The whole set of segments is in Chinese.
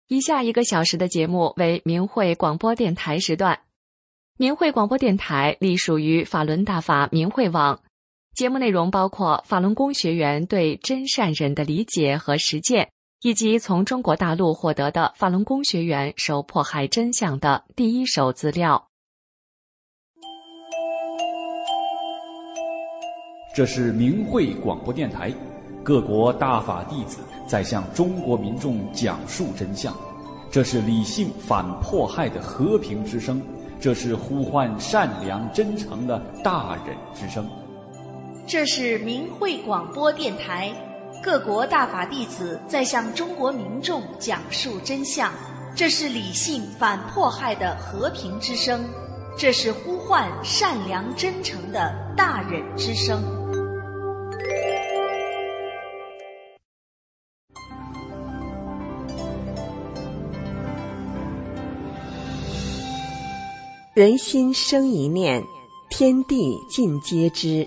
以下1个小时的节目为明慧广播电台时段。明慧广播电台隶属于法轮大法明慧网，节目内容包括法轮功学员对真善忍的理解和实践，以及从中国大陆获得的法轮功学员受迫害真相的第一手资料。 这是明慧广播电台，各国大法弟子在向中国民众讲述真相，这是理性反迫害的和平之声，这是呼唤善良真诚的大忍之声。 这是明慧广播电台，各国大法弟子在向中国民众讲述真相，这是理性反迫害的和平之声，这是呼唤善良真诚的大忍之声。 人心生一念，天地尽皆知。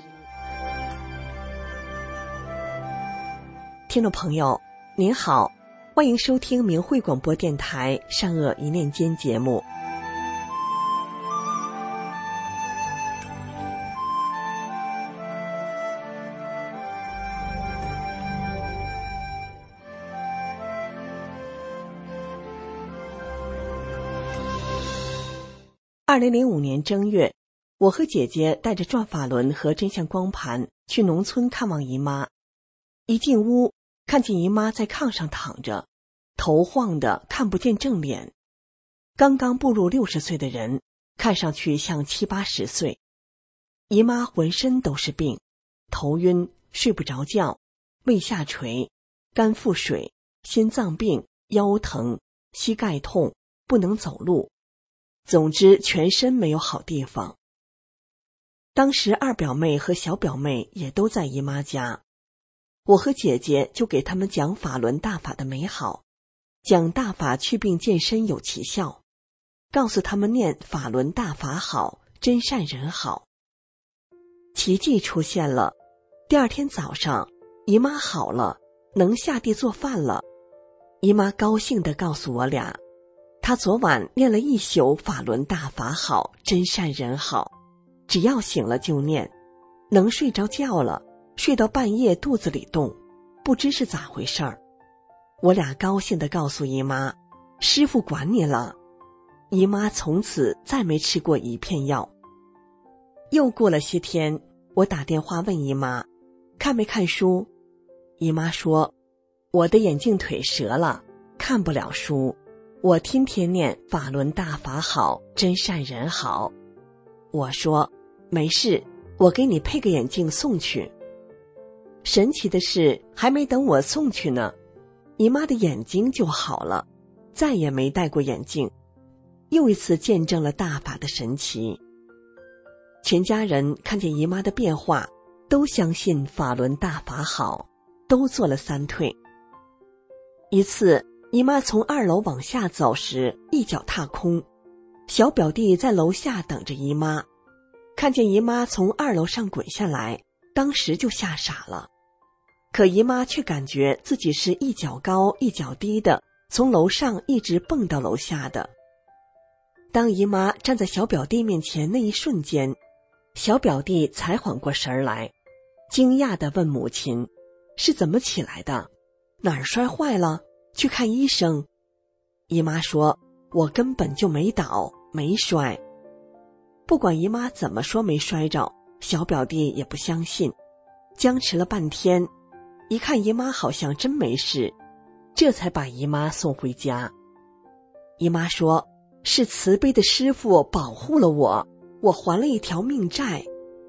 听众朋友您好，欢迎收听明慧广播电台善恶一念间节目。2005年正月，我和姐姐带着转法轮和真相光盘去农村看望姨妈。一进屋，看见姨妈在炕上躺着，头晃得看不见正脸。刚刚步入60岁的人，看上去像70、80岁。姨妈浑身都是病，头晕，睡不着觉，胃下垂，肝腹水，心脏病，腰疼，膝盖痛，不能走路。总之全身没有好地方。当时二表妹和小表妹也都在姨妈家，我和姐姐就给他们讲法轮大法的美好，讲大法祛病健身有奇效，告诉他们念法轮大法好，真善人好。奇迹出现了，第二天早上姨妈好了，能下地做饭了。姨妈高兴地告诉我俩，他昨晚念了一宿法轮大法好，真善人好，只要醒了就念，能睡着觉了，睡到半夜肚子里动，不知是咋回事儿。我俩高兴地告诉姨妈，师父管你了。姨妈从此再没吃过一片药。又过了些天，我打电话问姨妈看没看书。姨妈说，我的眼镜腿折了，看不了书，我天天念法轮大法好，真善人好。我说没事，我给你配个眼镜送去。神奇的是，还没等我送去呢，姨妈的眼睛就好了，再也没戴过眼镜，又一次见证了大法的神奇。全家人看见姨妈的变化，都相信法轮大法好，都做了3退。一次姨妈从2楼往下走时，一脚踏空，小表弟在楼下等着姨妈，看见姨妈从2楼上滚下来，当时就吓傻了。可姨妈却感觉自己是一脚高一脚低的，从楼上一直蹦到楼下的。当姨妈站在小表弟面前那一瞬间，小表弟才缓过神来，惊讶地问母亲，是怎么起来的？哪儿摔坏了？去看医生。姨妈说，我根本就没倒，没摔。不管姨妈怎么说没摔着，小表弟也不相信，僵持了半天，一看姨妈好像真没事，这才把姨妈送回家。姨妈说，是慈悲的师父保护了我，我还了一条命债。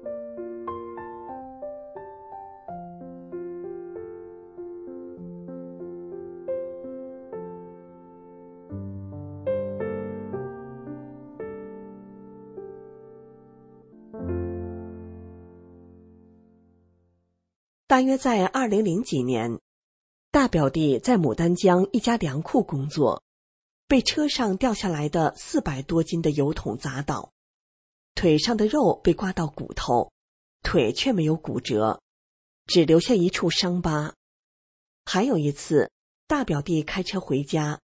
大约在2000几年，大表弟在牡丹江一家粮库工作，被车上掉下来的400多斤的油桶砸倒，腿上的肉被刮到骨头，腿却没有骨折，只留下一处伤疤。还有一次，大表弟开车回家，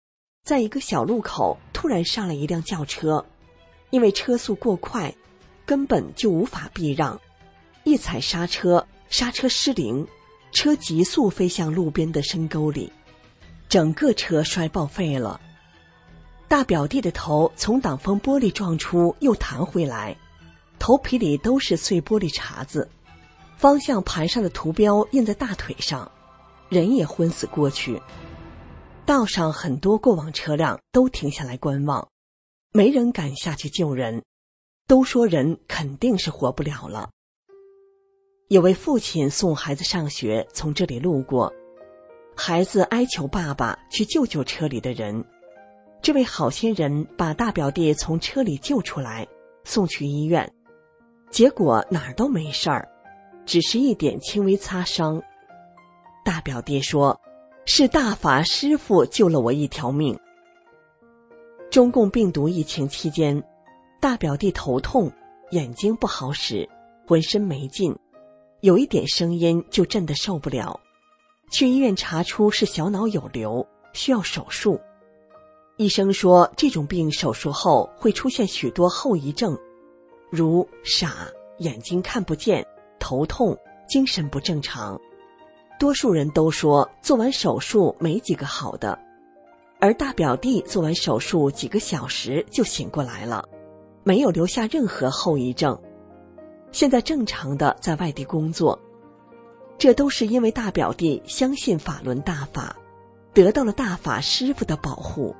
在一个小路口突然上来一辆轿车，因为车速过快，根本就无法避让，一踩刹车，刹车失灵，车急速飞向路边的深沟里，整个车摔报废了。大表弟的头从挡风玻璃撞出又弹回来，头皮里都是碎玻璃碴子，方向盘上的图标印在大腿上，人也昏死过去。道上很多过往车辆都停下来观望，没人敢下去救人，都说人肯定是活不了了。有位父亲送孩子上学从这里路过，孩子哀求爸爸去救救车里的人。这位好心人把大表弟从车里救出来，送去医院，结果哪儿都没事儿，只是一点轻微擦伤。大表弟说，是大法师父救了我一条命。中共病毒疫情期间，大表弟头痛，眼睛不好使，浑身没劲，有一点声音就震得受不了，去医院查出是小脑有瘤，需要手术。医生说这种病手术后会出现许多后遗症，如傻、眼睛看不见、头痛、精神不正常。多数人都说做完手术没几个好的，而大表弟做完手术几个小时就醒过来了，没有留下任何后遗症，现在正常的在外地工作。这都是因为大表弟相信法轮大法，得到了大法师父的保护。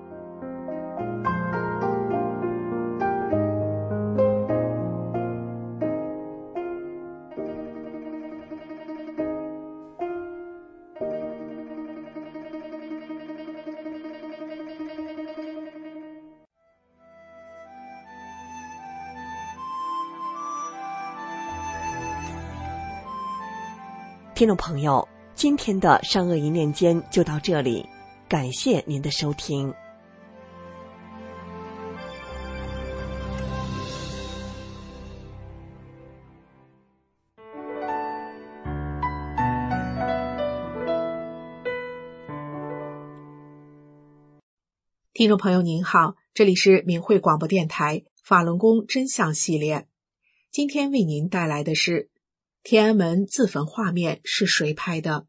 听众朋友，今天的善恶一念间就到这里，感谢您的收听。 听众朋友您好，这里是明慧广播电台法轮功真相系列，今天为您带来的是天安门自焚画面是谁拍的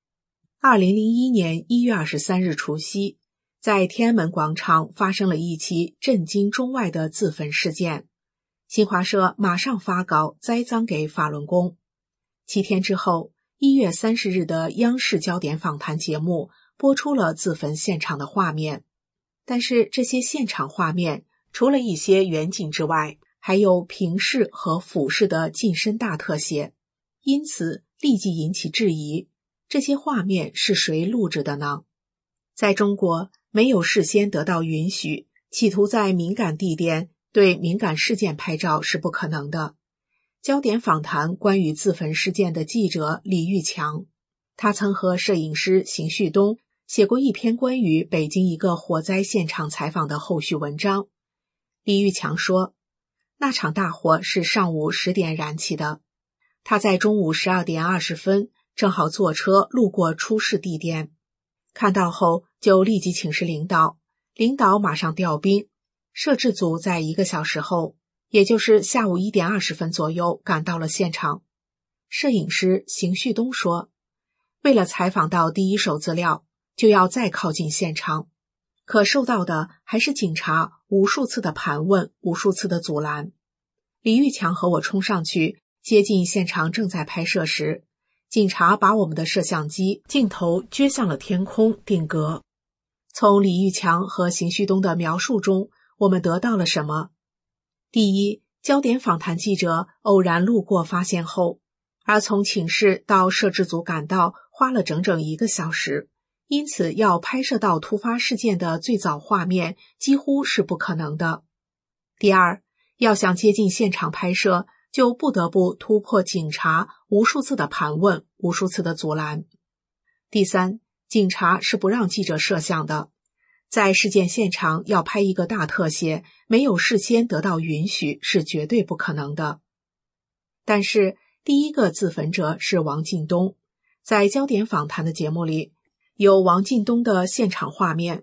？2001年1月23日除夕，在天安门广场发生了一起震惊中外的自焚事件。新华社马上发稿栽赃给法轮功。7天之后，1月30日的央视焦点访谈节目播出了自焚现场的画面。但是这些现场画面除了一些远景之外，还有平视和俯视的近身大特写。因此立即引起质疑，这些画面是谁录制的呢？在中国，没有事先得到允许，企图在敏感地点对敏感事件拍照是不可能的。焦点访谈关于自焚事件的记者李玉强，他曾和摄影师邢旭东写过一篇关于北京一个火灾现场采访的后续文章。李玉强说，那场大火是上午10点燃起的，他在中午12点20分正好坐车路过出事地点，看到后就立即请示领导，领导马上调兵，摄制组在1个小时后，也就是下午1点20分左右赶到了现场。摄影师邢旭东说，为了采访到第一手资料，就要再靠近现场，可受到的还是警察无数次的盘问，无数次的阻拦。李玉强和我冲上去接近现场正在拍摄时，警察把我们的摄像机镜头撅向了天空定格。从李玉强和邢旭东的描述中，我们得到了什么？第一，焦点访谈记者偶然路过发现后，而从请示到摄制组赶到花了整整1个小时，因此要拍摄到突发事件的最早画面几乎是不可能的。第二，要想接近现场拍摄，就不得不突破警察无数次的盘问，无数次的阻拦。第三，警察是不让记者摄像的，在事件现场要拍一个大特写，没有事先得到允许是绝对不可能的。但是第一个自焚者是王进东，在焦点访谈的节目里，有王进东的现场画面，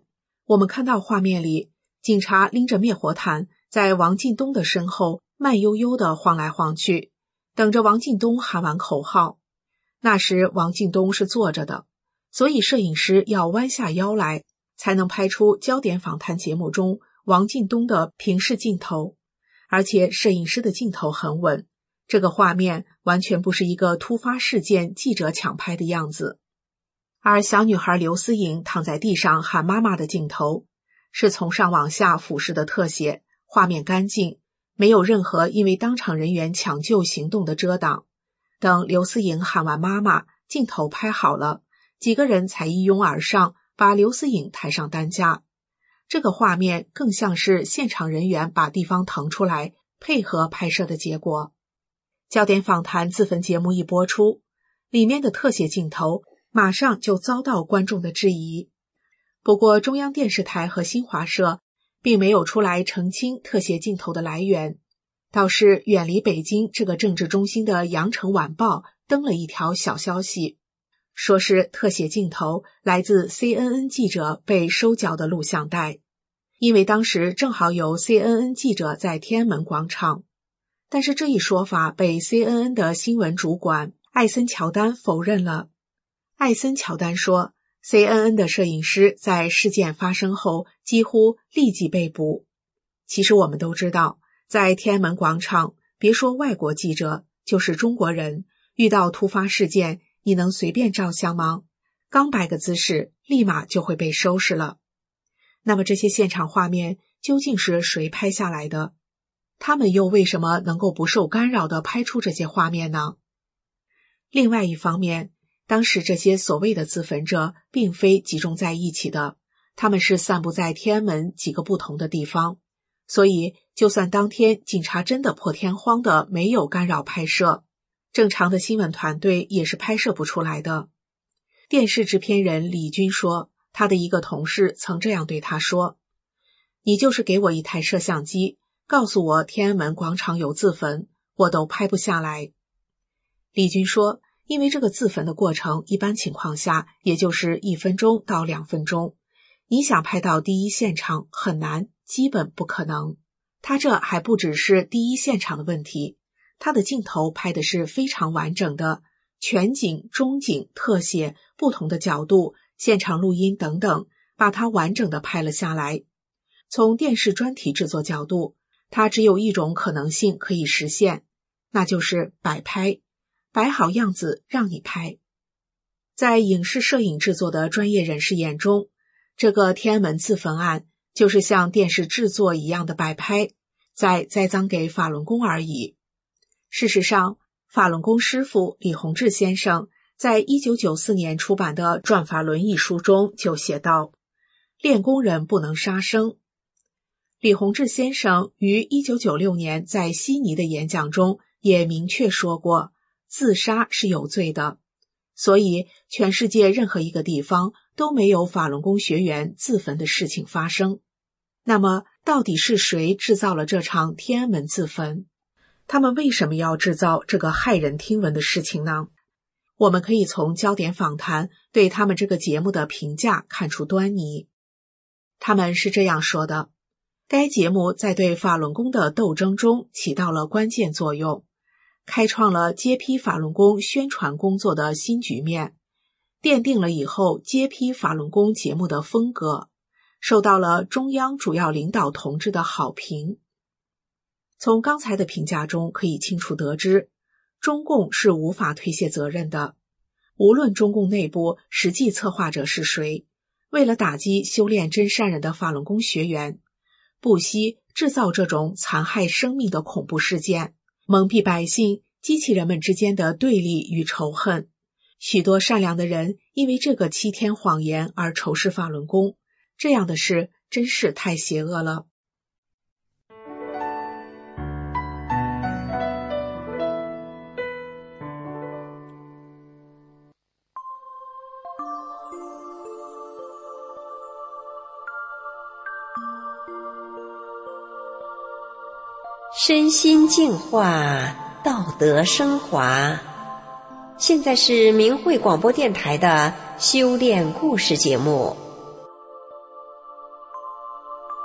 我们看到画面里，警察拎着灭火毯在王进东的身后慢悠悠地晃来晃去，等着王进东喊完口号。那时王进东是坐着的，所以摄影师要弯下腰来，才能拍出焦点访谈节目中王进东的平视镜头。而且摄影师的镜头很稳，这个画面完全不是一个突发事件记者抢拍的样子。而小女孩刘思颖躺在地上喊妈妈的镜头，是从上往下俯视的特写，画面干净，没有任何因为当场人员抢救行动的遮挡。等刘思颖喊完妈妈，镜头拍好了，几个人才一拥而上，把刘思颖抬上担架。这个画面更像是现场人员把地方腾出来，配合拍摄的结果。焦点访谈自焚节目一播出，里面的特写镜头马上就遭到观众的质疑。不过中央电视台和新华社并没有出来澄清特写镜头的来源，倒是远离北京这个政治中心的羊城晚报登了一条小消息，说是特写镜头来自 CNN 记者被收缴的录像带，因为当时正好有 CNN 记者在天安门广场。但是这一说法被 CNN 的新闻主管艾森乔丹否认了。艾森乔丹说， CNN 的摄影师在事件发生后几乎立即被捕。其实我们都知道，在天安门广场，别说外国记者，就是中国人，遇到突发事件，你能随便照相吗？刚摆个姿势，立马就会被收拾了。那么这些现场画面究竟是谁拍下来的？他们又为什么能够不受干扰地拍出这些画面呢？另外一方面，当时这些所谓的自焚者并非集中在一起的，他们是散布在天安门几个不同的地方，所以就算当天警察真的破天荒的没有干扰拍摄，正常的新闻团队也是拍摄不出来的。电视制片人李军说，他的一个同事曾这样对他说，你就是给我一台摄像机，告诉我天安门广场有自焚，我都拍不下来。李军说，因为这个自焚的过程一般情况下也就是1分钟到2分钟，你想拍到第一现场很难，基本不可能。他这还不只是第一现场的问题，他的镜头拍的是非常完整的，全景、中景、特写、不同的角度、现场录音等等，把它完整的拍了下来。从电视专题制作角度，它只有一种可能性可以实现，那就是摆拍，摆好样子让你拍。在影视摄影制作的专业人士眼中，这个天安门自焚案就是像电视制作一样的摆拍，在栽赃给法轮功而已。事实上，法轮功师父李洪志先生在1994年出版的《转法轮》一书中就写道，练功人不能杀生。李洪志先生于1996年在悉尼的演讲中也明确说过，自杀是有罪的，所以全世界任何一个地方都没有法轮功学员自焚的事情发生。那么到底是谁制造了这场天安门自焚？他们为什么要制造这个骇人听闻的事情呢？我们可以从焦点访谈对他们这个节目的评价看出端倪。他们是这样说的，该节目在对法轮功的斗争中起到了关键作用，开创了揭批法轮功宣传工作的新局面，奠定了以后揭批法轮功节目的风格，受到了中央主要领导同志的好评。从刚才的评价中可以清楚得知，中共是无法推卸责任的。无论中共内部实际策划者是谁，为了打击修炼真善人的法轮功学员，不惜制造这种残害生命的恐怖事件，蒙蔽百姓，激起人们之间的对立与仇恨。许多善良的人因为这个7天谎言而仇视法轮功，这样的事真是太邪恶了。 身心净化，道德升华。现在是明慧广播电台的修炼故事节目。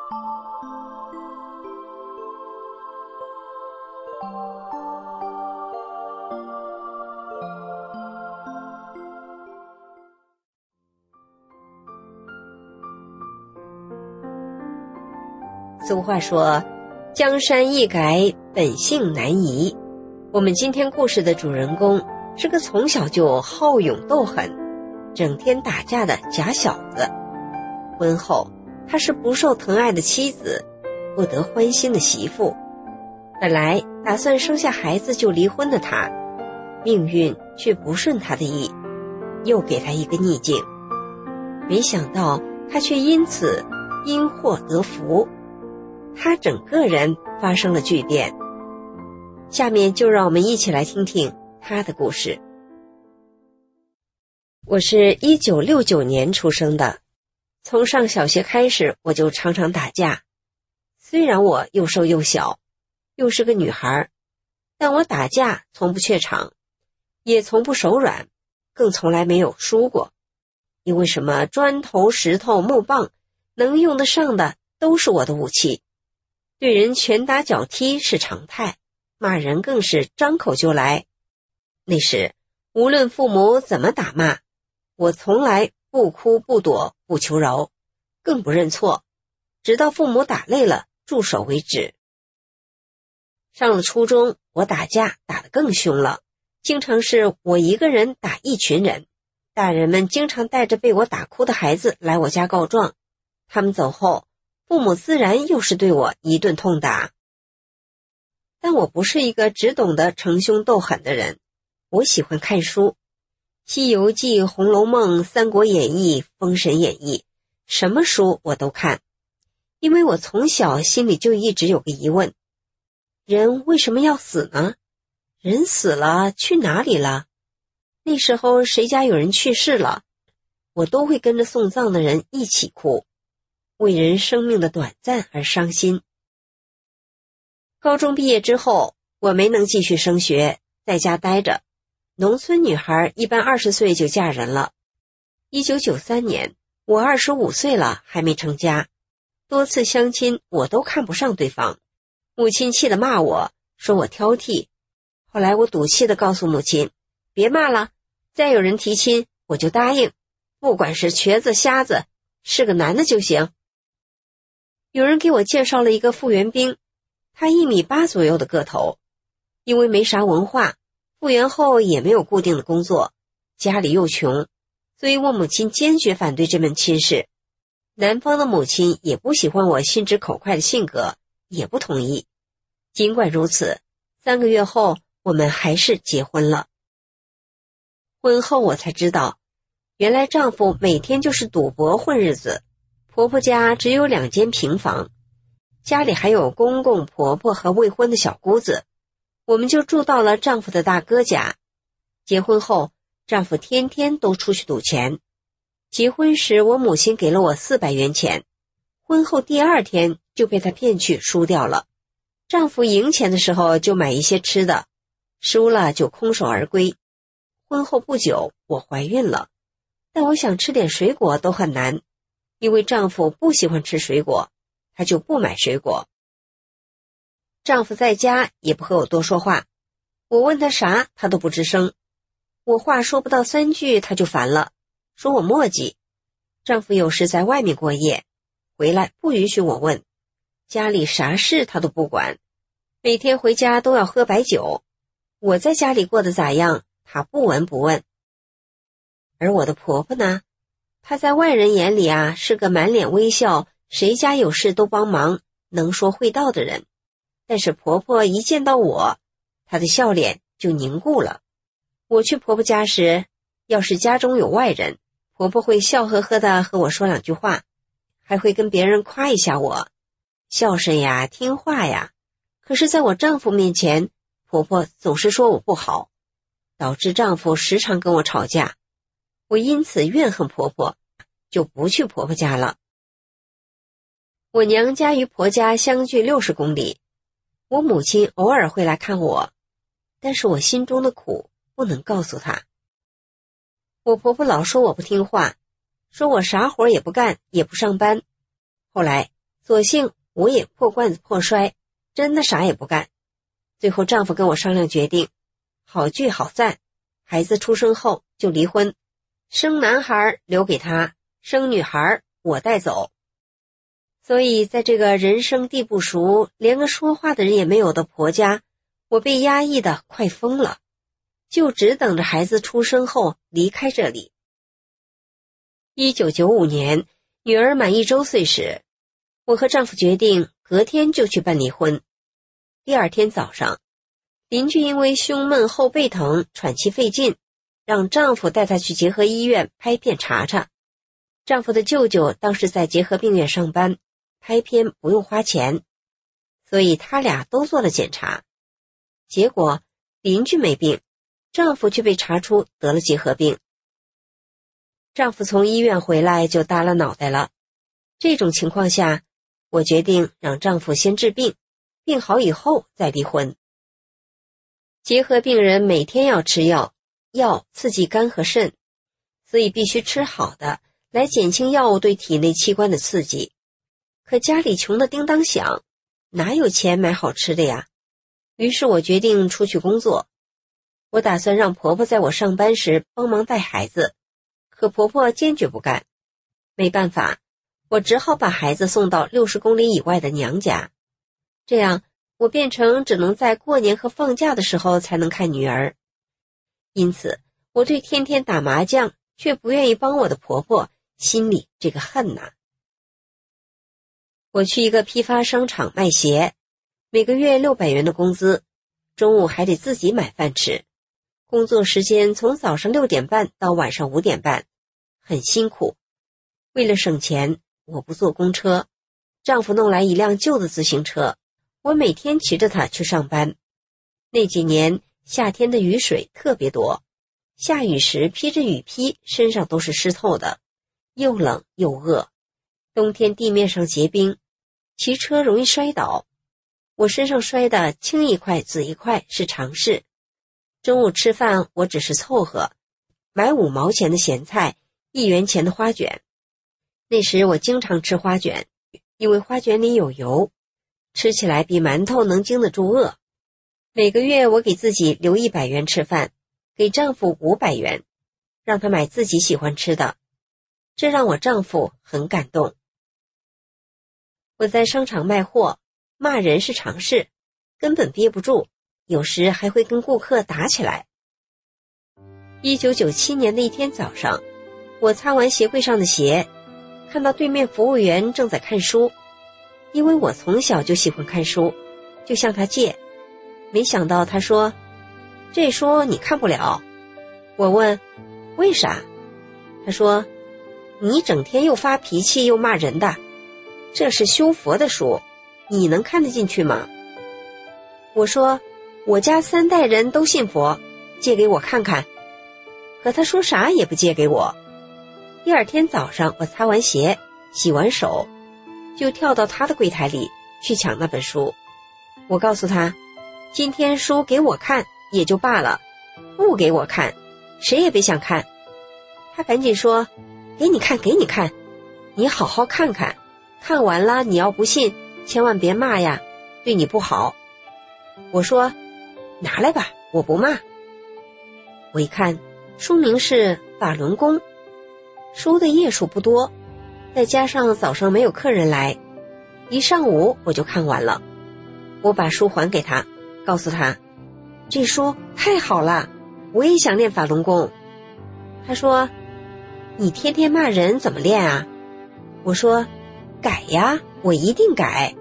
俗话说，江山易改，本性难移。我们今天故事的主人公是个从小就好勇斗狠，整天打架的假小子。婚后，他是不受疼爱的妻子，不得欢心的媳妇。本来打算生下孩子就离婚的他，命运却不顺他的意，又给他一个逆境。没想到他却因此因祸得福，他整个人发生了巨变。下面就让我们一起来听听他的故事。我是1969年出生的，从上小学开始我就常常打架。虽然我又瘦又小，又是个女孩，但我打架从不怯场，也从不手软，更从来没有输过。因为什么砖头、石头、木棒，能用得上的都是我的武器。对人拳打脚踢是常态，骂人更是张口就来。那时无论父母怎么打骂，我从来不哭不躲不求饶，更不认错，直到父母打累了住手为止。上了初中，我打架打得更凶了，经常是我一个人打一群人。大人们经常带着被我打哭的孩子来我家告状，他们走后，父母自然又是对我一顿痛打。但我不是一个只懂得逞凶斗狠的人，我喜欢看书，西游记、红楼梦、三国演义、封神演义，什么书我都看。因为我从小心里就一直有个疑问，人为什么要死呢？人死了去哪里了？那时候谁家有人去世了，我都会跟着送葬的人一起哭，为人生命的短暂而伤心。高中毕业之后，我没能继续升学，在家待着。农村女孩一般20岁就嫁人了。1993年，我25岁了，还没成家。多次相亲，我都看不上对方。母亲气得骂我，说我挑剔。后来我赌气地告诉母亲，别骂了，再有人提亲，我就答应，不管是瘸子瞎子，是个男的就行。有人给我介绍了一个复员兵，他1.8米左右的个头，因为没啥文化，复员后也没有固定的工作，家里又穷，所以我母亲坚决反对这门亲事。男方的母亲也不喜欢我心直口快的性格，也不同意。尽管如此，3个月后我们还是结婚了。婚后我才知道，原来丈夫每天就是赌博混日子。婆婆家只有2间平房，家里还有公公婆婆和未婚的小姑子，我们就住到了丈夫的大哥家。结婚后，丈夫天天都出去赌钱。结婚时我母亲给了我400元钱，婚后第2天就被他骗去输掉了。丈夫赢钱的时候就买一些吃的，输了就空手而归。婚后不久，我怀孕了，但我想吃点水果都很难，因为丈夫不喜欢吃水果，他就不买水果。丈夫在家也不和我多说话，我问他啥，他都不吱声。我话说不到3句，他就烦了，说我磨叽。丈夫有时在外面过夜，回来不允许我问，家里啥事他都不管，每天回家都要喝白酒。我在家里过得咋样，他不闻不问。而我的婆婆呢，她在外人眼里是个满脸微笑，谁家有事都帮忙，能说会道的人。但是婆婆一见到我，她的笑脸就凝固了。我去婆婆家时，要是家中有外人，婆婆会笑呵呵地和我说2句话，还会跟别人夸一下我，孝顺呀，听话呀。可是在我丈夫面前，婆婆总是说我不好，导致丈夫时常跟我吵架。我因此怨恨婆婆，就不去婆婆家了。我娘家与婆家相距60公里，我母亲偶尔会来看我，但是我心中的苦不能告诉她。我婆婆老说我不听话，说我啥活也不干，也不上班。后来索性我也破罐子破摔，真的啥也不干。最后丈夫跟我商量决定，好聚好散，孩子出生后就离婚，生男孩留给他，生女孩我带走。所以在这个人生地不熟，连个说话的人也没有的婆家，我被压抑得快疯了，就只等着孩子出生后离开这里。1995年，女儿满1周岁时，我和丈夫决定隔天就去办离婚。第二天早上，邻居因为胸闷后背疼，喘气费劲，让丈夫带她去结合医院拍片查查。丈夫的舅舅当时在结合病院上班，拍片不用花钱，所以他俩都做了检查。结果邻居没病，丈夫却被查出得了结核病。丈夫从医院回来就耷了脑袋了。这种情况下，我决定让丈夫先治病，病好以后再离婚。结核病人每天要吃药，药刺激肝和肾，所以必须吃好的，来减轻药物对体内器官的刺激。可家里穷得叮当响，哪有钱买好吃的呀？于是我决定出去工作。我打算让婆婆在我上班时帮忙带孩子，可婆婆坚决不干。没办法，我只好把孩子送到60公里以外的娘家。这样我变成只能在过年和放假的时候才能看女儿。因此我对天天打麻将却不愿意帮我的婆婆心里这个恨呐。我去一个批发商场卖鞋，每个月600元的工资，中午还得自己买饭吃。工作时间从早上6点半到晚上5点半，很辛苦。为了省钱，我不坐公车，丈夫弄来一辆旧的自行车，我每天骑着它去上班。那几年夏天的雨水特别多，下雨时披着雨披，身上都是湿透的，又冷又饿。冬天地面上结冰，骑车容易摔倒。我身上摔得青一块紫一块是常事。中午吃饭我只是凑合，买5毛钱的咸菜，1元钱的花卷。那时我经常吃花卷，因为花卷里有油，吃起来比馒头能经得住饿。每个月我给自己留100元吃饭，给丈夫500元，让他买自己喜欢吃的，这让我丈夫很感动。我在商场卖货，骂人是常事，根本憋不住，有时还会跟顾客打起来。1997年的一天早上，我擦完鞋柜上的鞋，看到对面服务员正在看书。因为我从小就喜欢看书，就向他借，没想到他说：“这书你看不了。”我问：“为啥？”他说：“你整天又发脾气又骂人的，这是修佛的书，你能看得进去吗？”我说：“我家3代人都信佛，借给我看看。”可他说啥也不借给我。第二天早上我擦完鞋，洗完手，就跳到他的柜台里去抢那本书。我告诉他，今天书给我看也就罢了，不给我看，谁也别想看。他赶紧说：“给你看，给你看，你好好看看，看完了你要不信，千万别骂呀，对你不好。”我说：“拿来吧，我不骂。”我一看，书名是《法轮功》，书的页数不多，再加上早上没有客人来，一上午我就看完了。我把书还给他，告诉他，这书太好了，我也想练法轮功。他说：“你天天骂人怎么练啊？”我说：“改呀，我一定改。”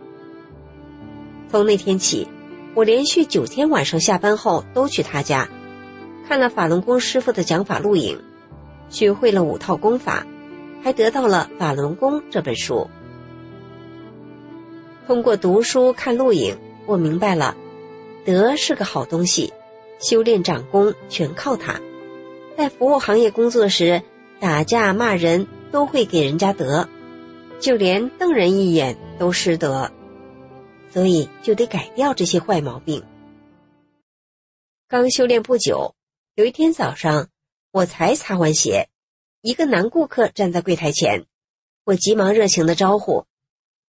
从那天起，我连续9天晚上下班后都去他家，看了法轮功师傅的讲法录影，学会了5套功法，还得到了《法轮功》这本书。通过读书看录影，我明白了，德是个好东西，修炼长功全靠它。在服务行业工作时，打架骂人都会给人家德，就连瞪人一眼都失德，所以就得改掉这些坏毛病。刚修炼不久，有一天早上，我才擦完鞋，一个男顾客站在柜台前，我急忙热情地招呼：“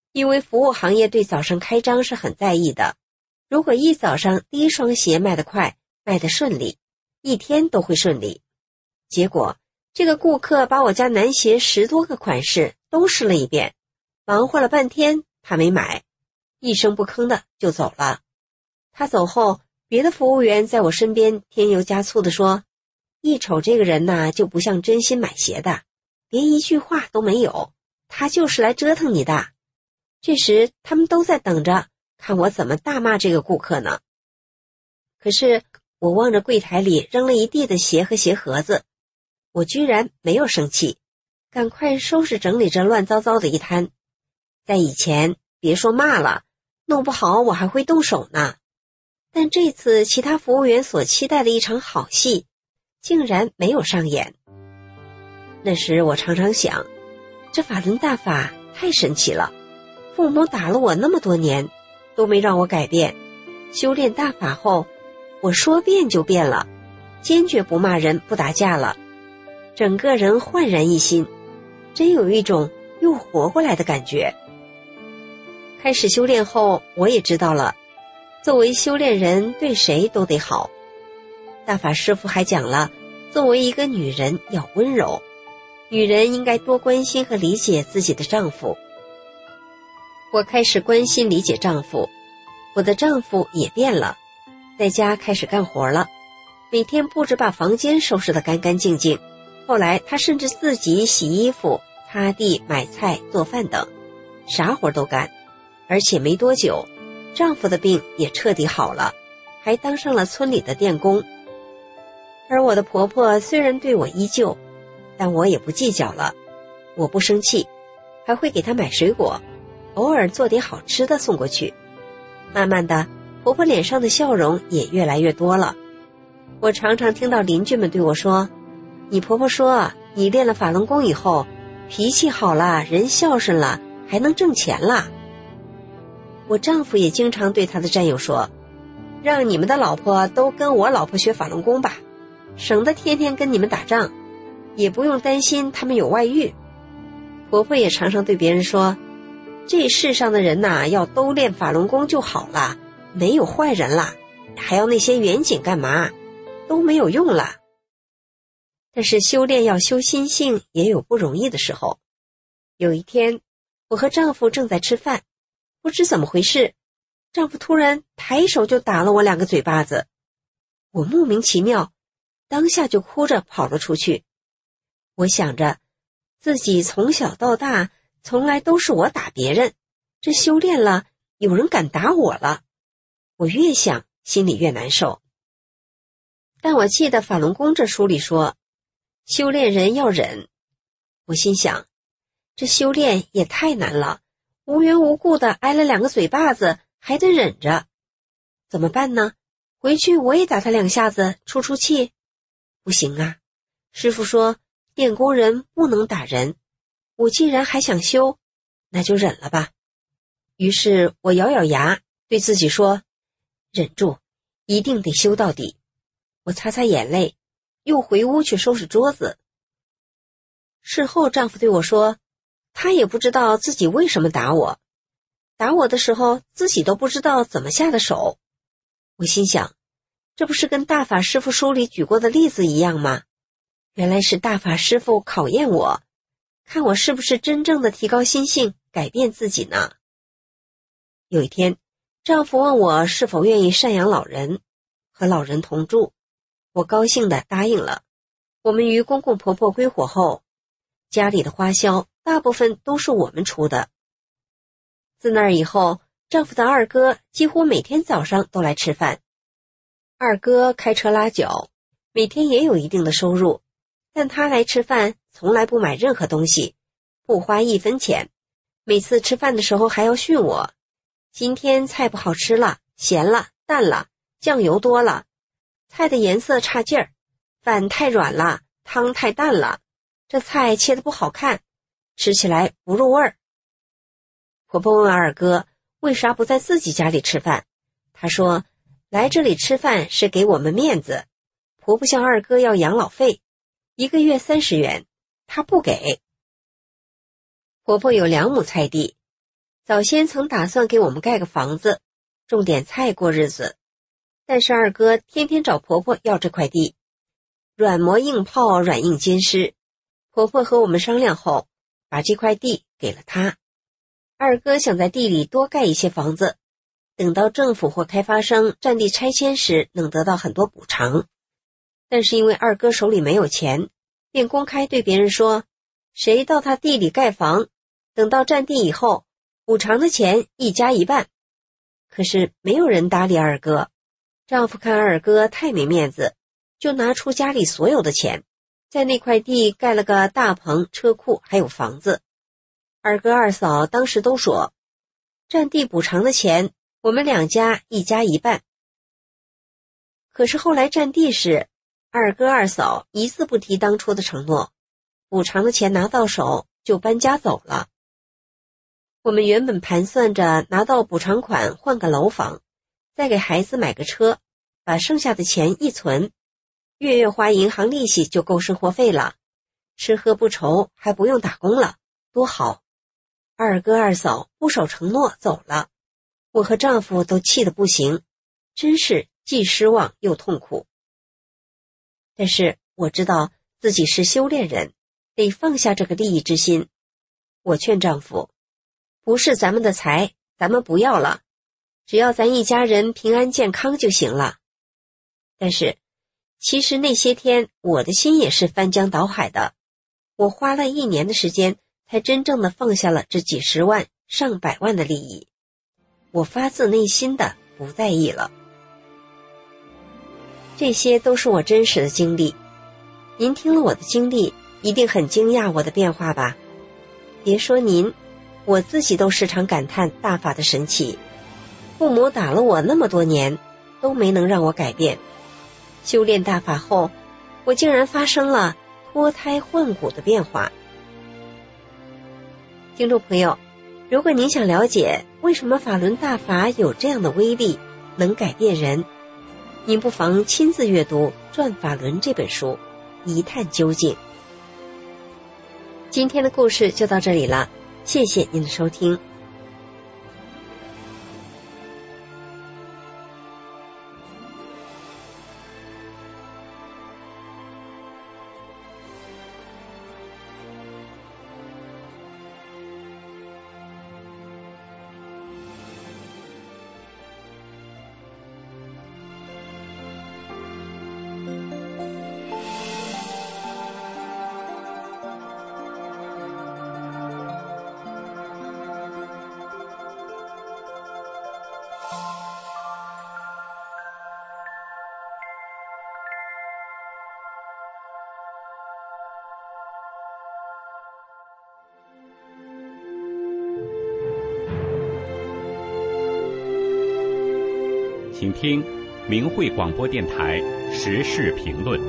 因为服务行业对早上开张是很在意的，如果一早上第一双鞋卖得快，卖得顺利，一天都会顺利。结果这个顾客把我家男鞋10多个款式都试了一遍，忙活了半天他没买，一声不吭的就走了。他走后，别的服务员在我身边添油加醋地说，一瞅这个人呐，就不像真心买鞋的，连一句话都没有，他就是来折腾你的。这时他们都在等着看我怎么大骂这个顾客呢。可是我望着柜台里扔了一地的鞋和鞋盒子，我居然没有生气，赶快收拾整理这乱糟糟的一摊。在以前别说骂了，弄不好我还会动手呢。但这次其他服务员所期待的一场好戏竟然没有上演。那时我常常想，这法轮大法太神奇了，父母打了我那么多年都没让我改变，修炼大法后我说变就变了，坚决不骂人不打架了，整个人焕然一新，真有一种又活过来的感觉。开始修炼后我也知道了，作为修炼人对谁都得好。大法师父还讲了，作为一个女人要温柔，女人应该多关心和理解自己的丈夫。我开始关心理解丈夫，我的丈夫也变了，在家开始干活了，每天不止把房间收拾得干干净净，后来他甚至自己洗衣服、擦地、买菜、做饭等，啥活都干。而且没多久，丈夫的病也彻底好了，还当上了村里的电工。而我的婆婆虽然对我依旧，但我也不计较了，我不生气，还会给她买水果，偶尔做点好吃的送过去。慢慢的，婆婆脸上的笑容也越来越多了。我常常听到邻居们对我说，你婆婆说你练了法轮功以后，脾气好了，人孝顺了，还能挣钱了。我丈夫也经常对他的战友说，让你们的老婆都跟我老婆学法轮功吧，省得天天跟你们打仗，也不用担心他们有外遇。婆婆也常常对别人说，这世上的人呐，要都练法轮功就好了，没有坏人了，还要那些远景干嘛，都没有用了。但是修炼要修心性也有不容易的时候。有一天，我和丈夫正在吃饭，不知怎么回事，丈夫突然抬手就打了我2个嘴巴子。我莫名其妙，当下就哭着跑了出去。我想着，自己从小到大从来都是我打别人，这修炼了，有人敢打我了。我越想心里越难受。但我记得法轮功这书里说，修炼人要忍。我心想，这修炼也太难了，无缘无故的挨了2个嘴巴子，还得忍着。怎么办呢？回去我也打他2下子出出气？不行啊，师父说练功人不能打人，我既然还想修，那就忍了吧。于是我咬咬牙对自己说，忍住，一定得修到底。我擦擦眼泪，又回屋去收拾桌子。事后丈夫对我说，他也不知道自己为什么打我，打我的时候自己都不知道怎么下的手。我心想，这不是跟大法师父书里举过的例子一样吗？原来是大法师父考验我，看我是不是真正的提高心性，改变自己呢。有一天，丈夫问我是否愿意赡养老人，和老人同住，我高兴地答应了。我们与公公婆婆归伙后，家里的花销大部分都是我们出的。自那以后，丈夫的二哥几乎每天早上都来吃饭。二哥开车拉脚，每天也有一定的收入，但他来吃饭从来不买任何东西，不花1分钱。每次吃饭的时候还要训我，今天菜不好吃了，咸了，淡了，酱油多了，菜的颜色差劲儿，饭太软了，汤太淡了，这菜切得不好看，吃起来不入味儿。婆婆问二哥为啥不在自己家里吃饭，他说来这里吃饭是给我们面子，婆婆向二哥要养老费，1个月30元，她不给。婆婆有2亩菜地， 早先曾打算给我们盖个房子，种点菜过日子，但是二哥天天找婆婆要这块地，软磨硬泡，软硬兼施。婆婆和我们商量后，把这块地给了他。二哥想在地里多盖一些房子，等到政府或开发商占地拆迁时能得到很多补偿。但是因为二哥手里没有钱，便公开对别人说，谁到他地里盖房，等到占地以后，补偿的钱一家一半。可是没有人搭理二哥，丈夫看二哥太没面子，就拿出家里所有的钱，在那块地盖了个大棚、车库还有房子。二哥二嫂当时都说，占地补偿的钱我们两家一家一半。可是后来占地时，二哥二嫂一字不提当初的承诺，补偿的钱拿到手就搬家走了。我们原本盘算着拿到补偿款换个楼房，再给孩子买个车，把剩下的钱一存，月月花银行利息就够生活费了，吃喝不愁，还不用打工了，多好。二哥二嫂不守承诺走了，我和丈夫都气得不行，真是既失望又痛苦。但是我知道自己是修炼人，得放下这个利益之心。我劝丈夫，不是咱们的财，咱们不要了，只要咱一家人平安健康就行了。但是其实那些天我的心也是翻江倒海的，我花了1年的时间才真正的放下了这几十万上百万的利益，我发自内心的不在意了。这些都是我真实的经历，您听了我的经历一定很惊讶我的变化吧？别说您，我自己都时常感叹大法的神奇。父母打了我那么多年，都没能让我改变。修炼大法后，我竟然发生了脱胎换骨的变化。听众朋友，如果您想了解为什么法轮大法有这样的威力，能改变人，您不妨亲自阅读《转法轮》这本书，一探究竟。今天的故事就到这里了，谢谢您的收听。 请听明慧广播电台时事评论。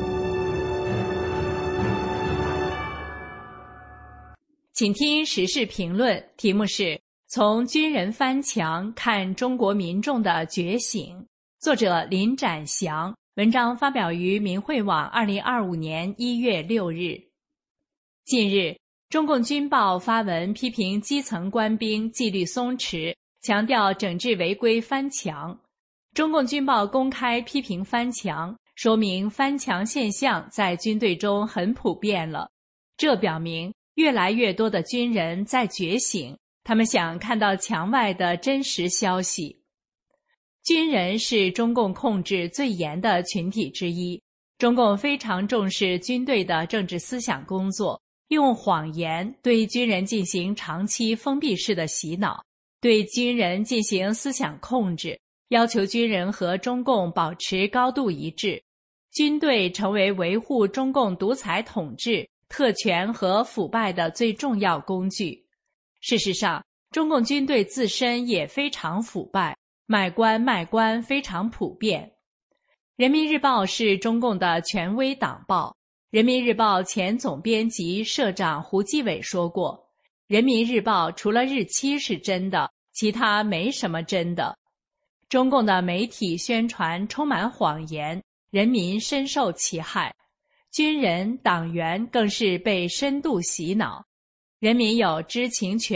请听时事评论，题目是从军人翻墙看中国民众的觉醒，作者林展祥，文章发表于明慧网2025年1月6日。近日，中共军报发文批评基层官兵纪律松弛，强调整治违规翻墙。中共军报公开批评翻墙，说明翻墙现象在军队中很普遍了。这表明越来越多的军人在觉醒，他们想看到墙外的真实消息。军人是中共控制最严的群体之一，中共非常重视军队的政治思想工作，用谎言对军人进行长期封闭式的洗脑，对军人进行思想控制，要求军人和中共保持高度一致，军队成为维护中共独裁统治、特权和腐败的最重要工具。事实上，中共军队自身也非常腐败，买官卖官非常普遍。人民日报是中共的权威党报，人民日报前总编辑社长胡基伟说过，人民日报除了日期是真的，其他没什么真的。中共的媒体宣传充满谎言，人民深受其害，军人、党员更是被深度洗脑。人民有知情权，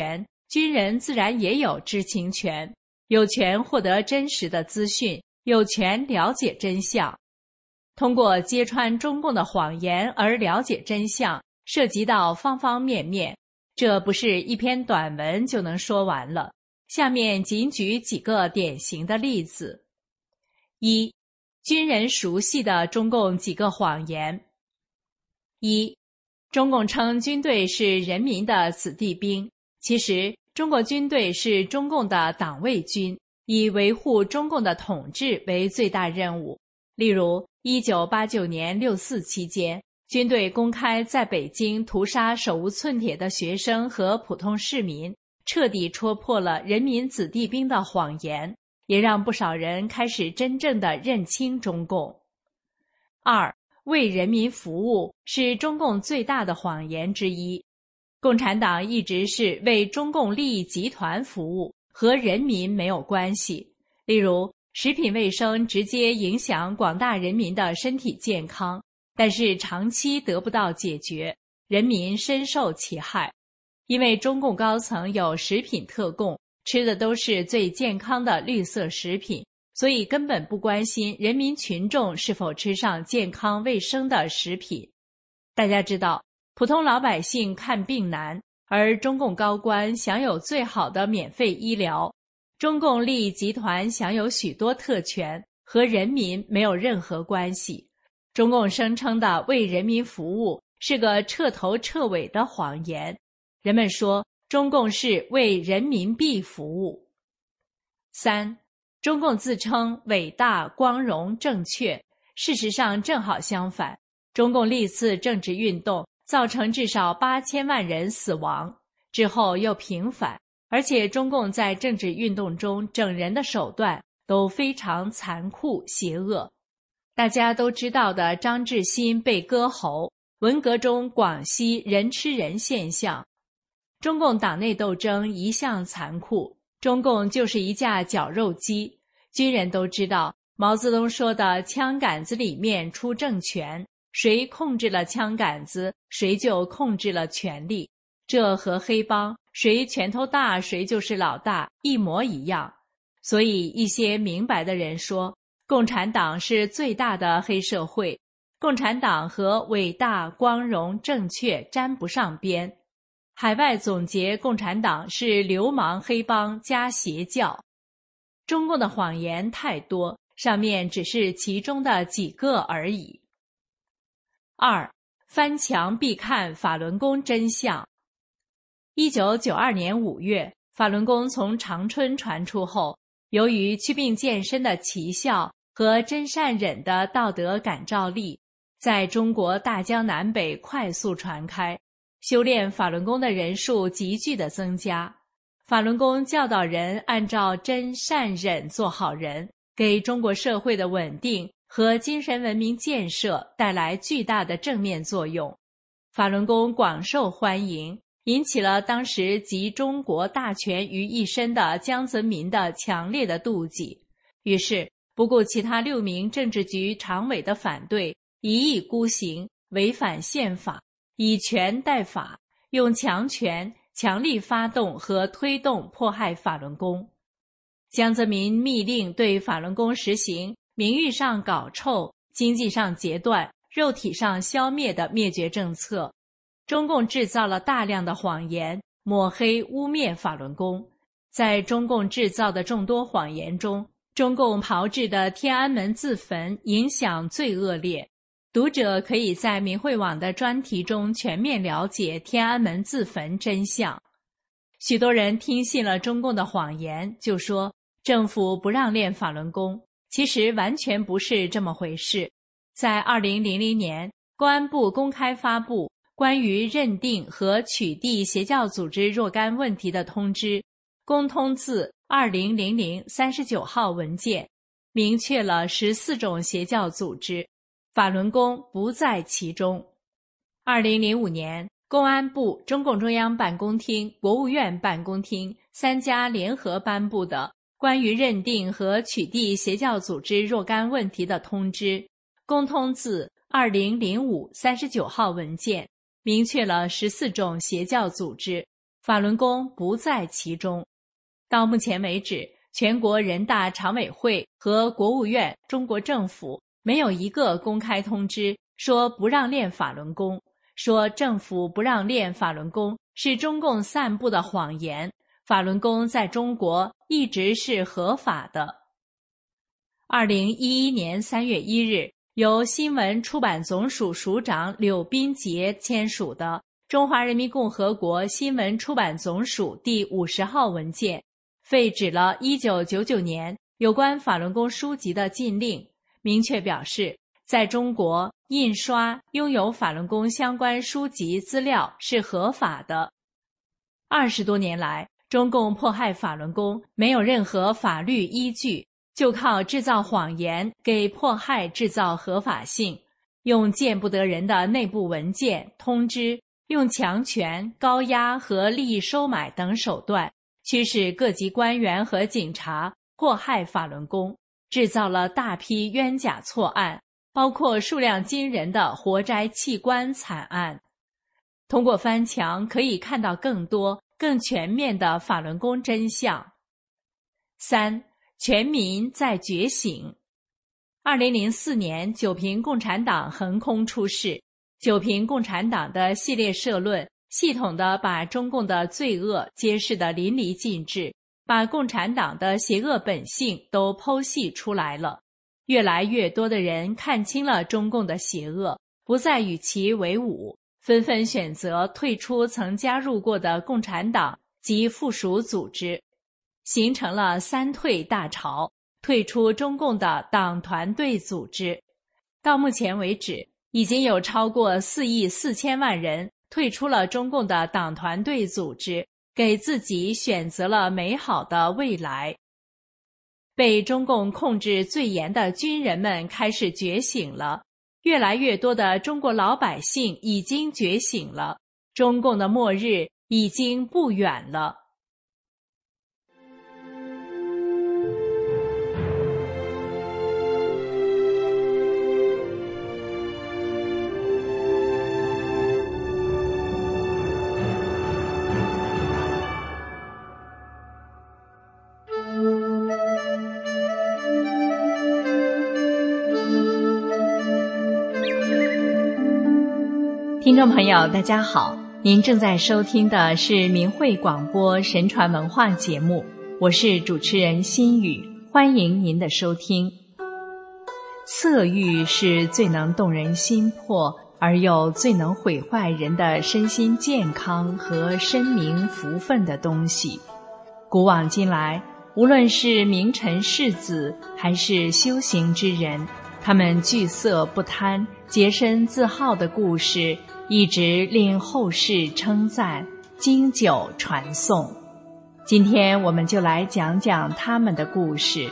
军人自然也有知情权，有权获得真实的资讯，有权了解真相。通过揭穿中共的谎言而了解真相，涉及到方方面面，这不是一篇短文就能说完了。下面仅举几个典型的例子。一、军人熟悉的中共几个谎言。一、中共称军队是人民的子弟兵，其实中国军队是中共的党卫军，以维护中共的统治为最大任务。例如1989年6·4期间，军队公开在北京屠杀手无寸铁的学生和普通市民，彻底戳破了人民子弟兵的谎言，也让不少人开始真正的认清中共。二、为人民服务是中共最大的谎言之一。共产党一直是为中共利益集团服务，和人民没有关系。例如，食品卫生直接影响广大人民的身体健康，但是长期得不到解决，人民深受其害。因为中共高层有食品特供，吃的都是最健康的绿色食品，所以根本不关心人民群众是否吃上健康卫生的食品。大家知道，普通老百姓看病难，而中共高官享有最好的免费医疗。中共利益集团享有许多特权，和人民没有任何关系。中共声称的为人民服务是个彻头彻尾的谎言。人们说中共是为人民币服务。三、中共自称伟大、光荣、正确，事实上正好相反。中共历次政治运动造成至少8000万人死亡，之后又平反，而且中共在政治运动中整人的手段都非常残酷邪恶。大家都知道的张志新被割喉，文革中广西人吃人现象。中共党内斗争一向残酷，中共就是一架绞肉机。军人都知道毛泽东说的枪杆子里面出政权，谁控制了枪杆子，谁就控制了权力。这和黑帮谁拳头大谁就是老大一模一样。所以一些明白的人说，共产党是最大的黑社会，共产党和伟大、光荣、正确沾不上边。海外总结共产党是流氓黑帮加邪教。中共的谎言太多，上面只是其中的几个而已。二、翻墙必看法轮功真相。1992年5月，法轮功从长春传出后，由于祛病健身的奇效和真善忍的道德感召力，在中国大江南北快速传开，修炼法轮功的人数急剧的增加。法轮功教导人按照真善忍做好人，给中国社会的稳定和精神文明建设带来巨大的正面作用。法轮功广受欢迎，引起了当时集中国大权于一身的江泽民的强烈的妒忌。于是不顾其他6名政治局常委的反对，一意孤行，违反宪法，以权代法，用强权强力发动和推动迫害法轮功。江泽民密令对法轮功实行名誉上搞臭、经济上截断、肉体上消灭的灭绝政策。中共制造了大量的谎言，抹黑污蔑法轮功。在中共制造的众多谎言中，中共炮制的天安门自焚影响最恶劣。读者可以在明慧网的专题中全面了解天安门自焚真相。许多人听信了中共的谎言，就说政府不让练法轮功，其实完全不是这么回事。在2000年，公安部公开发布关于认定和取缔邪教组织若干问题的通知，公通字200039号文件，明确了14种邪教组织，法轮功不在其中。2005年，公安部、中共中央办公厅、国务院办公厅3家联合颁布的关于认定和取缔邪教组织若干问题的通知，公通字200539号文件，明确了14种邪教组织， 法轮功不在其中。到目前为止，全国人大常委会和国务院、中国政府没有一个公开通知说不让练法轮功，说政府不让练法轮功是中共散布的谎言，法轮功在中国一直是合法的。2011年3月1日，由新闻出版总署署长柳斌杰签署的《中华人民共和国新闻出版总署第50号文件》，废止了1999年有关法轮功书籍的禁令，明确表示，在中国印刷拥有法轮功相关书籍资料是合法的。20多年来，中共迫害法轮功没有任何法律依据，就靠制造谎言给迫害制造合法性，用见不得人的内部文件、通知，用强权、高压和利益收买等手段，驱使各级官员和警察迫害法轮功，制造了大批冤假错案，包括数量惊人的活摘器官惨案。通过翻墙可以看到更多、更全面的法轮功真相。3. 全民在觉醒。2004年，九评共产党横空出世，九评共产党的系列社论系统地把中共的罪恶揭示得淋漓尽致，把共产党的邪恶本性都剖析出来了。越来越多的人看清了中共的邪恶，不再与其为伍，纷纷选择退出曾加入过的共产党及附属组织，形成了3退大潮，退出中共的党团队组织。到目前为止，已经有超过4亿4千万人退出了中共的党团队组织，给自己选择了美好的未来。被中共控制最严的军人们开始觉醒了，越来越多的中国老百姓已经觉醒了，中共的末日已经不远了。听众朋友大家好，您正在收听的是明慧广播神传文化节目，我是主持人心雨，欢迎您的收听。色欲是最能动人心魄，而又最能毁坏人的身心健康和声名福分的东西。古往今来，无论是名臣士子还是修行之人，他们惧色不贪、洁身自好的故事一直令后世称赞，经久传颂。今天我们就来讲讲他们的故事。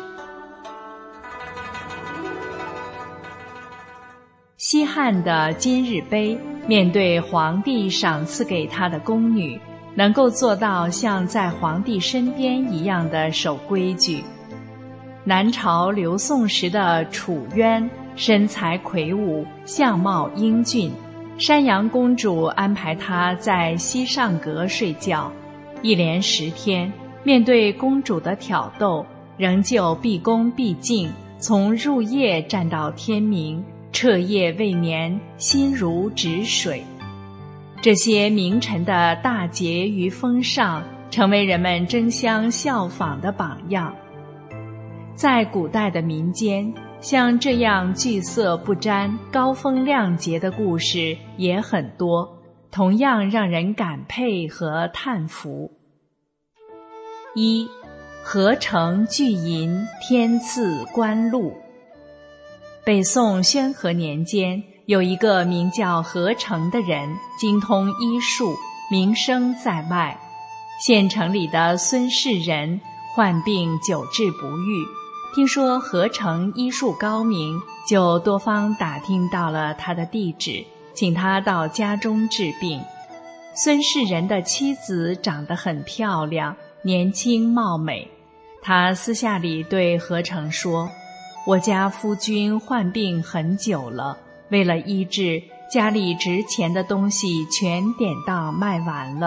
西汉的今日碑面对皇帝赏赐给他的宫女，能够做到像在皇帝身边一样的守规矩。南朝刘宋时的楚渊身材魁梧，相貌英俊，山阳公主安排他在西上阁睡觉，一连10天，面对公主的挑逗，仍旧毕恭毕敬，从入夜站到天明，彻夜未眠，心如止水。这些名臣的大节与风尚，成为人们争相效仿的榜样。在古代的民间，像这样惧色不沾、高风亮节的故事也很多，同样让人感佩和叹服。1. 合成巨银，天赐官禄。北宋宣和年间，有一个名叫何成的人，精通医术，名声在外。县城里的孙氏人患病久治不愈，听说何成医术高明，就多方打听到了他的地址，请他到家中治病。孙氏人的妻子长得很漂亮，年轻貌美。他私下里对何成说，我家夫君患病很久了，为了医治，家里值钱的东西全典当卖完了，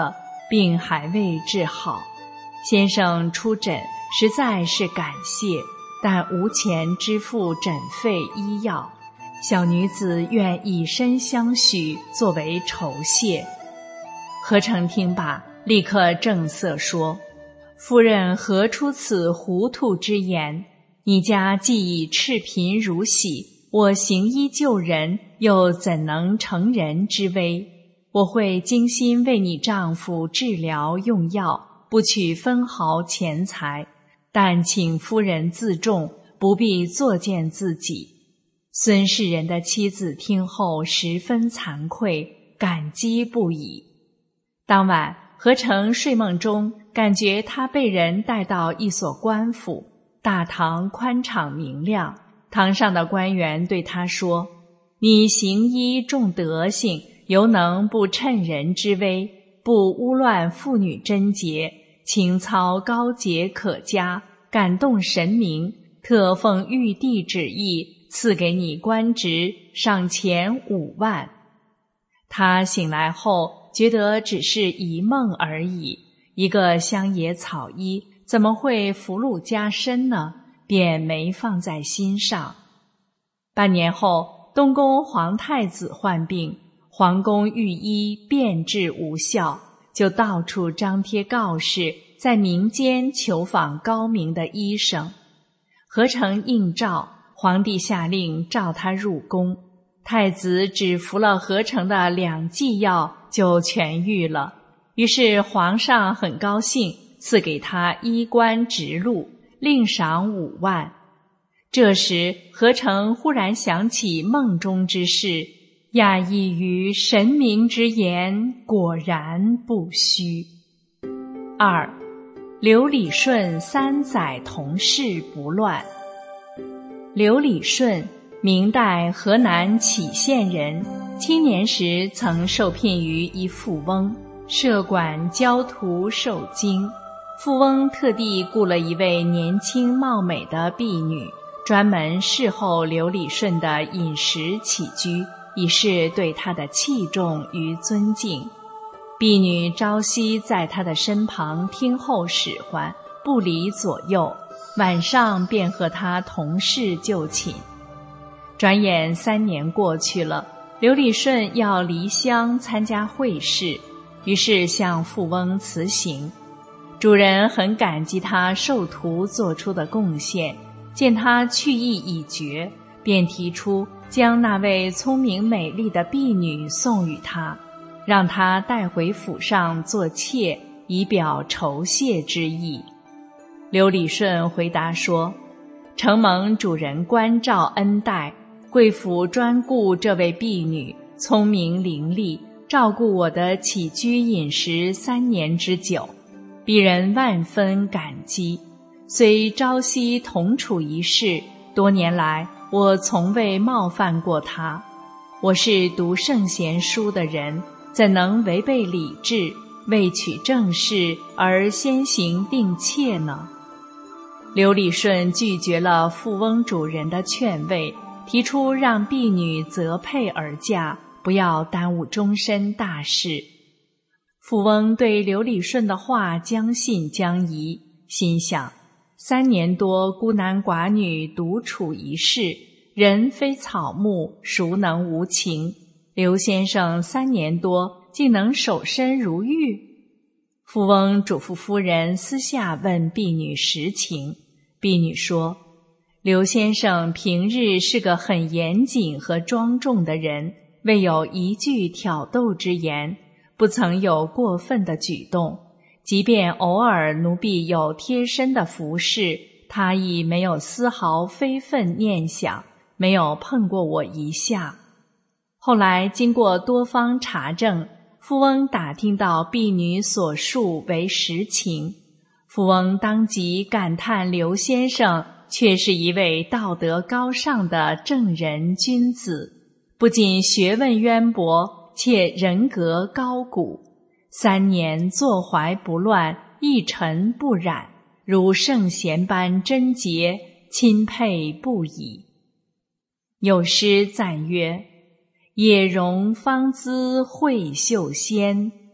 病还未治好。先生出诊实在是感谢，但无钱支付诊费医药，小女子愿以身相许作为酬谢。何成听罢，立刻正色说：夫人何出此糊涂之言？你家既以赤贫如洗，我行医救人，又怎能成人之危？我会精心为你丈夫治疗用药，不取分毫钱财，但请夫人自重，不必作践自己。孙氏人的妻子听后十分惭愧，感激不已。当晚，何成睡梦中感觉他被人带到一所官府，大堂宽敞明亮，堂上的官员对他说：你行医重德行，犹能不趁人之危，不污乱妇女贞洁，情操高洁可嘉，感动神明，特奉玉帝旨意赐给你官职，赏钱5万。他醒来后觉得只是一梦而已，一个乡野草医怎么会福禄加身呢？便没放在心上。半年后，东宫皇太子患病，皇宫御医遍治无效，就到处张贴告示，在民间求访高明的医生。何成应召，皇帝下令召他入宫。太子只服了何成的2剂药就痊愈了，于是皇上很高兴，赐给他衣冠直禄，另赏5万。这时何成忽然想起梦中之事，讶异于神明之言，果然不虚。2. 刘理顺3载同事不乱。刘理顺，明代河南杞县人，青年时曾受聘于一富翁，设馆教徒受经。富翁特地雇了一位年轻貌美的婢女，专门侍候刘理顺的饮食起居，以示对他的器重与尊敬。婢女朝夕在他的身旁听候使唤，不离左右，晚上便和他同事就寝。转眼3年过去了，刘理顺要离乡参加会试，于是向富翁辞行。主人很感激他授徒做出的贡献，见他去意已决，便提出将那位聪明美丽的婢女送与他，让他带回府上做妾，以表酬谢之意。刘理顺回答说：承蒙主人关照恩待，贵府专顾这位婢女，聪明伶俐，照顾我的起居饮食3年之久，鄙人万分感激。虽朝夕同处一室，多年来我从未冒犯过他。我是读圣贤书的人，怎能违背礼制，为取正事而先行定妾呢？刘理顺拒绝了富翁主人的劝慰，提出让婢女择配而嫁，不要耽误终身大事。富翁对刘理顺的话将信将疑，心想3年多孤男寡女独处一室，人非草木，孰能无情？刘先生3年多竟能守身如玉？富翁嘱咐夫人私下问婢女实情。婢女说：刘先生平日是个很严谨和庄重的人，未有一句挑逗之言，不曾有过分的举动，即便偶尔奴婢有贴身的服侍，他亦没有丝毫非分念想，没有碰过我一下。后来经过多方查证，富翁打听到婢女所述为实情。富翁当即感叹刘先生却是一位道德高尚的正人君子，不仅学问渊博，且人格高古，3年坐怀不乱，一尘不染，如圣贤般贞洁，钦佩不已。有诗赞曰：野容芳姿慧秀仙，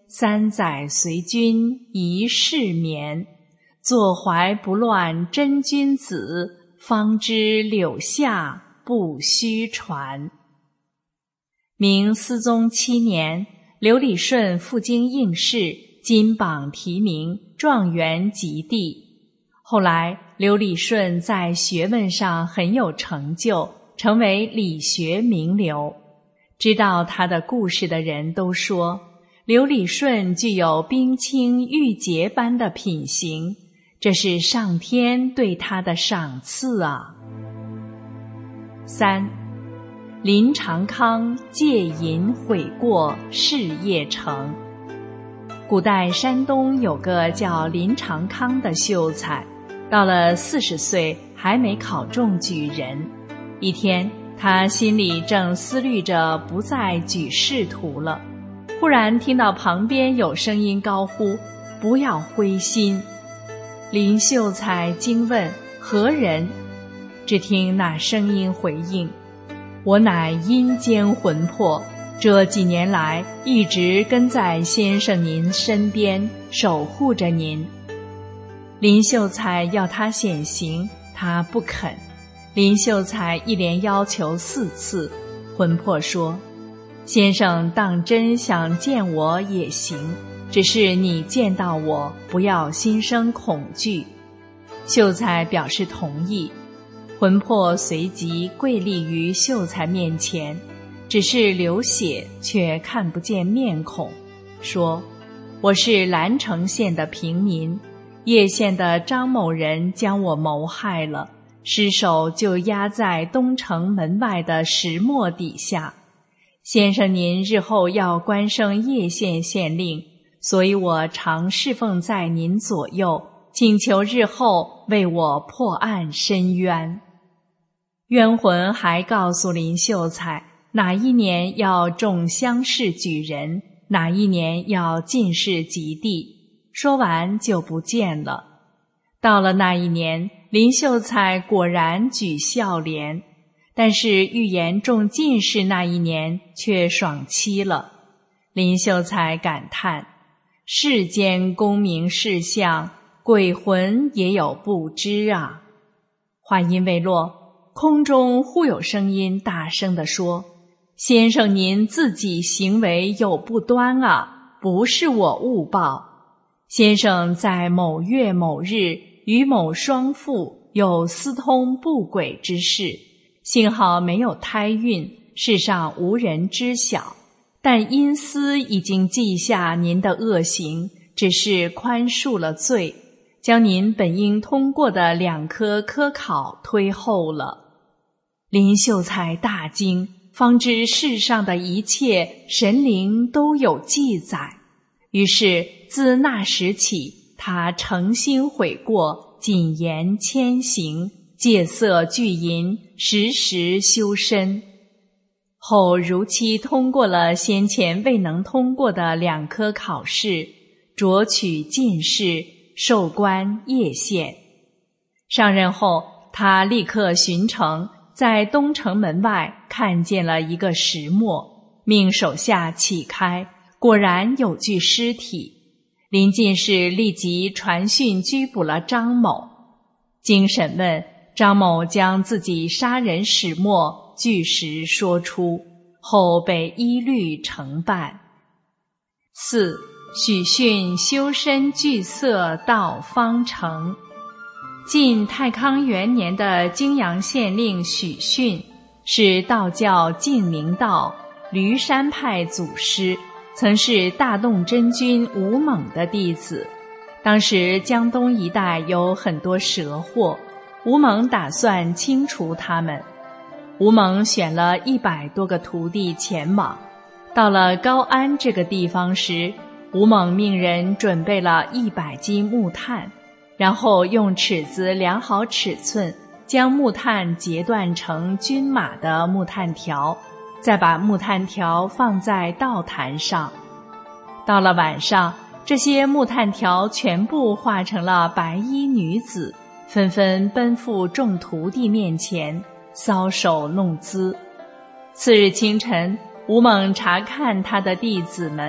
3载随君一世眠。坐怀不乱真君子，方知柳下不须传。明思宗7年，刘理顺赴京应试，金榜题名，状元及第。后来刘理顺在学问上很有成就，成为理学名流。知道他的故事的人都说，刘理顺具有冰清玉洁般的品行，这是上天对他的赏赐啊。3. 林长康借银悔过，事业成。古代山东有个叫林长康的秀才，到了40岁还没考中举人。一天，他心里正思虑着不再举仕途了，忽然听到旁边有声音高呼：“不要灰心！”林秀才惊问：“何人？”只听那声音回应：“我乃阴间魂魄，这几年来一直跟在先生您身边，守护着您。”林秀才要他显形，他不肯。林秀才一连要求4次，魂魄说：“先生当真想见我也行，只是你见到我，不要心生恐惧。”秀才表示同意。魂魄随即跪立于秀才面前，只是流血，却看不见面孔，说：“我是兰城县的平民，叶县的张某人将我谋害了，尸首就压在东城门外的石磨底下。先生您日后要官升叶县县令，所以我常侍奉在您左右，请求日后为我破案伸冤。”冤魂还告诉林秀才，哪一年要中乡试举人，哪一年要进士及第，说完就不见了。到了那一年，林秀才果然举孝廉，但是预言中进士那一年却爽期了。林秀才感叹：“世间功名事相，鬼魂也有不知啊。”话音未落，空中忽有声音大声地说：“先生您自己行为有不端啊，不是我误报。先生在某月某日与某双妇有私通不轨之事，幸好没有胎孕，世上无人知晓，但因私已经记下您的恶行，只是宽恕了罪，将您本应通过的2科科考推后了。”林秀才大惊，方知世上的一切神灵都有记载。于是自那时起，他诚心悔过，谨言谦行，戒色拒淫，时时修身。后如期通过了先前未能通过的2科考试，擢取进士，授官叶县。上任后，他立刻巡城，在东城门外看见了一个石磨，命手下启开，果然有具尸体。林进士立即传讯拘捕了张某。经审问，张某将自己杀人始末据实说出，后被依律惩办。4. 许逊修身具色到方成。晋太康元年的泾阳县令许逊是道教净明道驴山派祖师，曾是大洞真君吴猛的弟子。当时江东一带有很多蛇祸，吴猛打算清除他们。吴猛选了100多个徒弟前往，到了高安这个地方时，吴猛命人准备了100斤木炭，然后用尺子量好尺寸，将木炭截断成均码的木炭条，再把木炭条放在道坛上。到了晚上，这些木炭条全部化成了白衣女子，纷纷奔赴众徒弟面前，搔首弄姿。次日清晨，吴猛查看他的弟子们，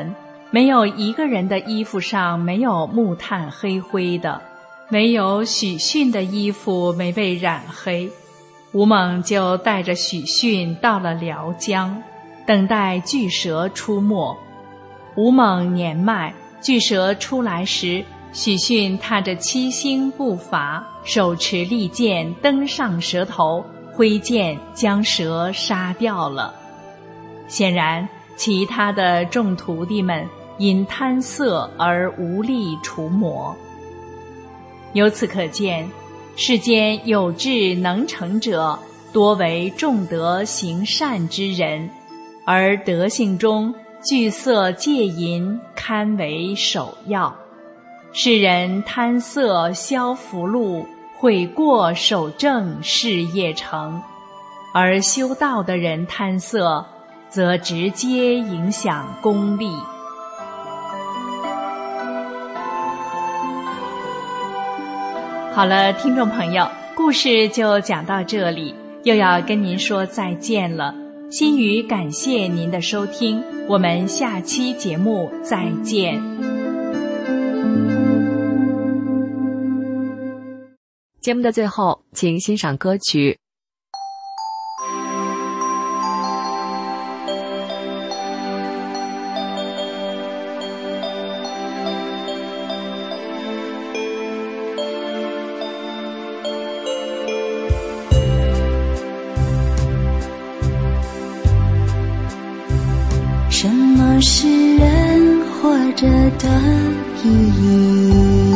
没有一个人的衣服上没有木炭黑灰的，唯有许逊的衣服没被染黑。吴猛就带着许逊到了辽江，等待巨蛇出没。吴猛年迈，巨蛇出来时，许逊踏着七星步伐，手持利剑登上蛇头，挥剑将蛇杀掉了。显然其他的众徒弟们因贪色而无力除魔。由此可见，世间有志能成者，多为重德行善之人，而德性中惧色戒淫堪为首要。世人贪色消福禄，悔过守正事业成，而修道的人贪色，则直接影响功利。好了，听众朋友，故事就讲到这里，又要跟您说再见了。心语感谢您的收听，我们下期节目再见。 节目的最后，请欣赏歌曲什么是人活着的意义？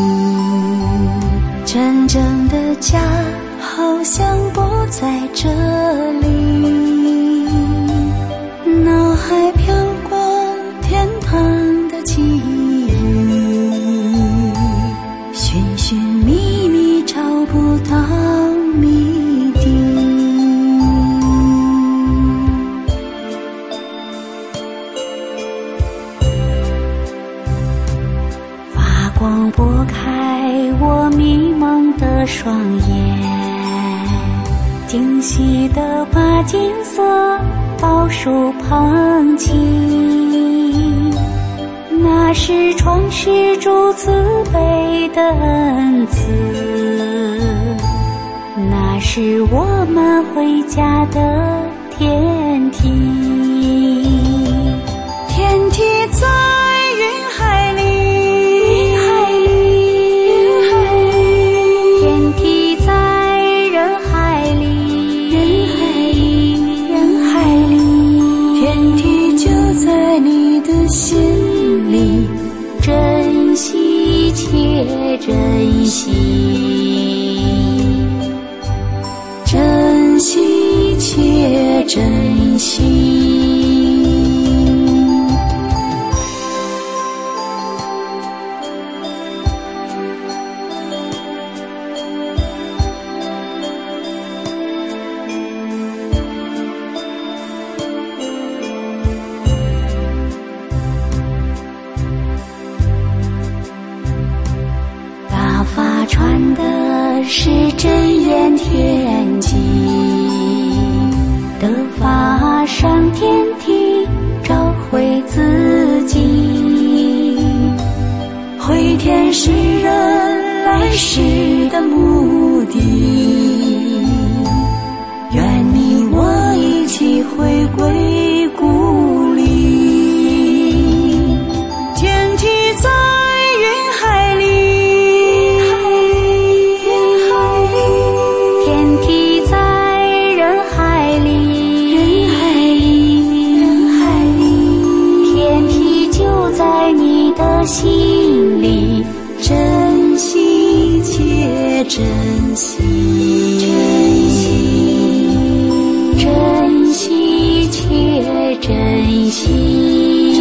真正的家好像不在这里，脑海飘过天堂的记忆，寻寻觅觅找不到谜底。发光拨开我迷蒙的双眼，惊喜地把金色宝树捧起，那是创世主慈悲的恩赐，那是我们回家的天梯。天梯在云海里，心里珍惜且珍惜，珍惜且珍惜。传的是真言天机，得法上天梯，找回自己，回天是人来世的目的。愿你我一起回归故里，天梯在云海里，心里珍惜且珍惜，珍惜且珍惜，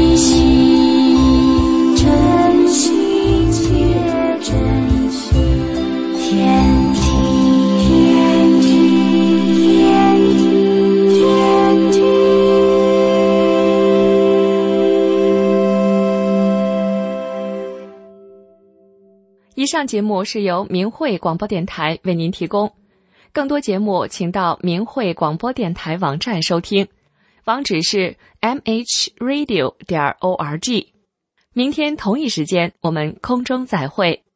珍惜且珍惜。天梯，天梯，天梯，天梯。 以上节目是由明慧广播电台为您提供，更多节目请到明慧广播电台网站收听，网址是mhradio.org。 明天同一时间，我们空中再会。